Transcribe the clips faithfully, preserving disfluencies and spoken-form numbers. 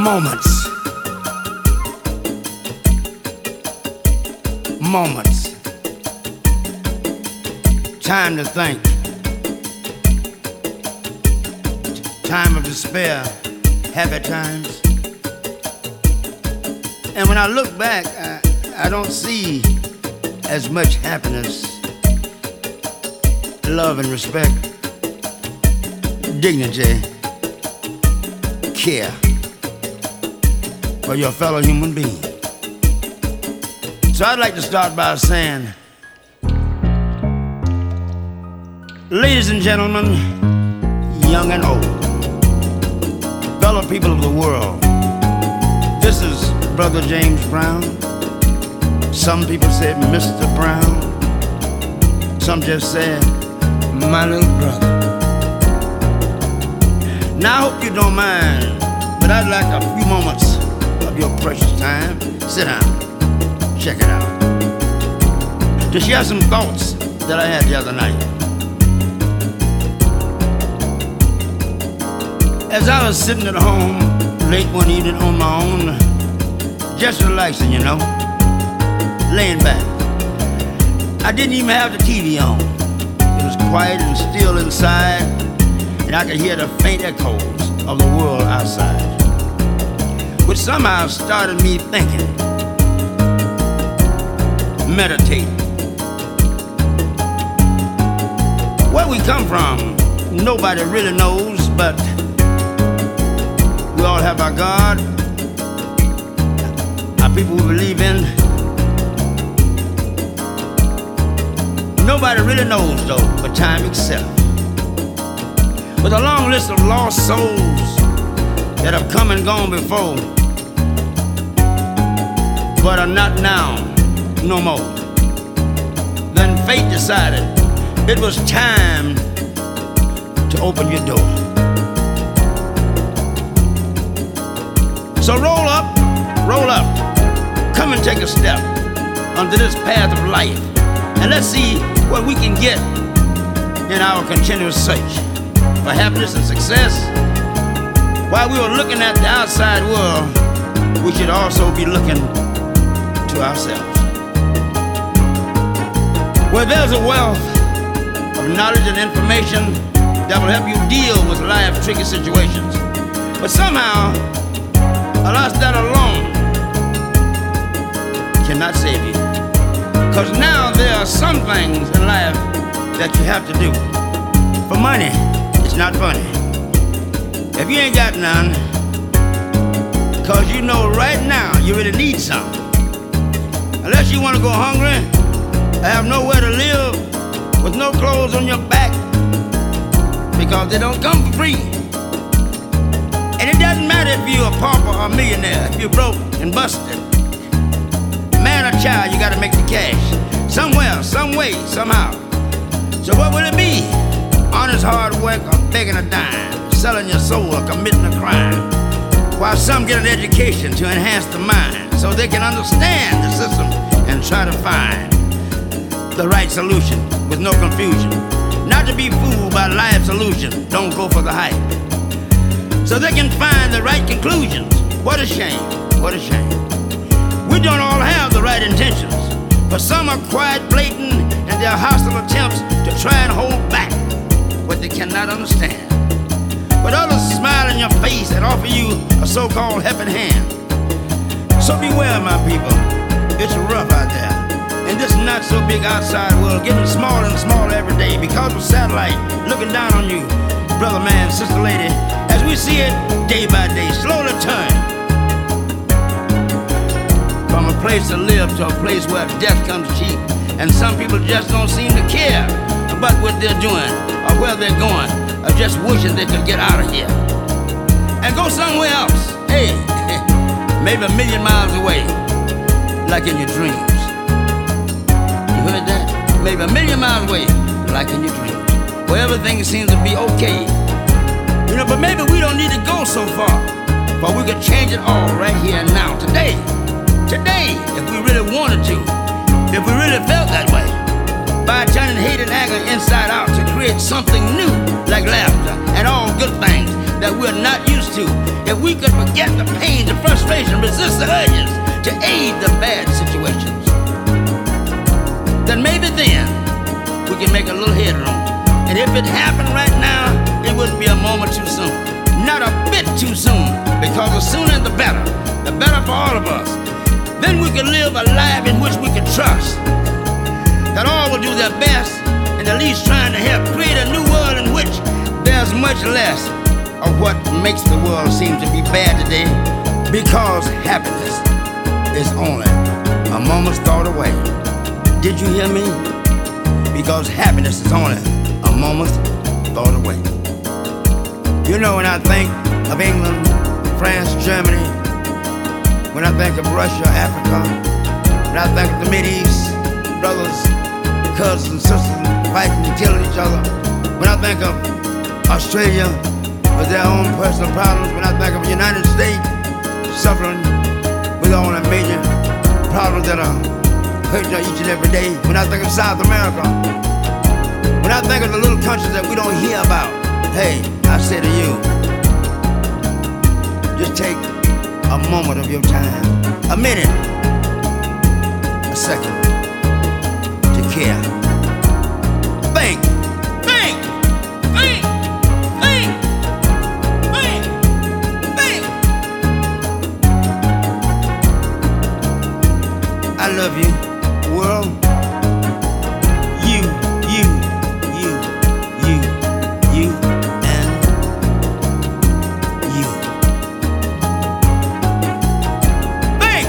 Moments. Moments. Time to think. Time of despair. Happy times. And when I look back, I, I don't see as much happiness, love and respect, dignity, care for your fellow human being. So I'd like to start by saying, ladies and gentlemen, young and old, fellow people of the world, this is Brother James Brown. Some people say Mister Brown. Some just say my little brother. Now I hope you don't mind, but I'd like a few moments of your precious time. Sit down, check it out, to share some thoughts that I had the other night. As I was sitting at home late one evening on my own, just relaxing, you know, laying back. I didn't even have the T V on. It was quiet and still inside, and I could hear the faint echoes of the world outside, which somehow started me thinking, meditating. Where we come from, nobody really knows, but we all have our God, our people we believe in. Nobody really knows though, but time itself. With a long list of lost souls that have come and gone before, but are not now, no more. Then fate decided it was time to open your door. So roll up, roll up, come and take a step onto this path of life, and let's see what we can get in our continuous search for happiness and success. While we were looking at the outside world, we should also be looking to ourselves. Where there's a wealth of knowledge and information that will help you deal with life's tricky situations, but somehow, alas, that alone cannot save you. Because now there are some things in life that you have to do. For money, it's not funny. If you ain't got none, because you know right now you really need some. Unless you want to go hungry, have nowhere to live, with no clothes on your back, because they don't come for free. And it doesn't matter if you're a pauper or a millionaire, if you're broke and busted. Man or child, you gotta make the cash. Somewhere, some way, somehow. So what will it be? Honest hard work or begging a dime, selling your soul or committing a crime. While some get an education to enhance the mind, so they can understand the system and try to find the right solution with no confusion. Not to be fooled by life's illusion, don't go for the hype. So they can find the right conclusions. What a shame, what a shame. We don't all have the right intentions, but some are quite blatant in their hostile attempts to try and hold back what they cannot understand. But others smile in your face and offer you a so-called helping hand. So beware, my people, it's rough out there. In this not so big outside world, getting smaller and smaller every day because of satellite looking down on you, brother man, sister lady, as we see it day by day, slowly turn from a place to live to a place where death comes cheap, and some people just don't seem to care about what they're doing or where they're going, or just wishing they could get out of here and go somewhere else. Hey, maybe a million miles away, like in your dreams. You heard that? Maybe a million miles away, like in your dreams, where everything seems to be okay. You know, but maybe we don't need to go so far, but we could change it all right here and now, today. Today, if we really wanted to, if we really felt that way, by turning hate and anger inside out to create something new, like laughter and all good things that we're not used to. if we could forget the pain, the frustration, resist the urges to aid the bad situations, then maybe then we can make a little headroom. And if it happened right now, it wouldn't be a moment too soon. Not a bit too soon, because the sooner the better, the better for all of us. Then we can live a life in which we can trust that all will do their best in at least trying to help create a new world in which there's much less of what makes the world seem to be bad today, because happiness is only a moment's thought away. Did you hear me? Because happiness is only a moment's thought away. You know, when I think of England, France, Germany, when I think of Russia, Africa, when I think of the Mideast, brothers, cousins, and sisters fighting and killing each other, when I think of Australia with their own personal problems, when I think of the United States suffering with all the major problems that are hurting each and every day, when I think of South America, when I think of the little countries that we don't hear about, hey, I say to you, just take a moment of your time, a minute, a second, to care. Think, think, think, think, think, think. I love you, world. You, you, you, you, you, and you. Think.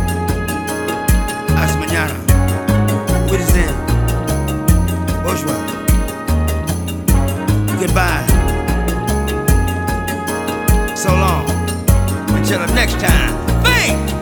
Hasta mañana. Wiedersehen. Bonjour. Goodbye. So long. Until the next time. Think.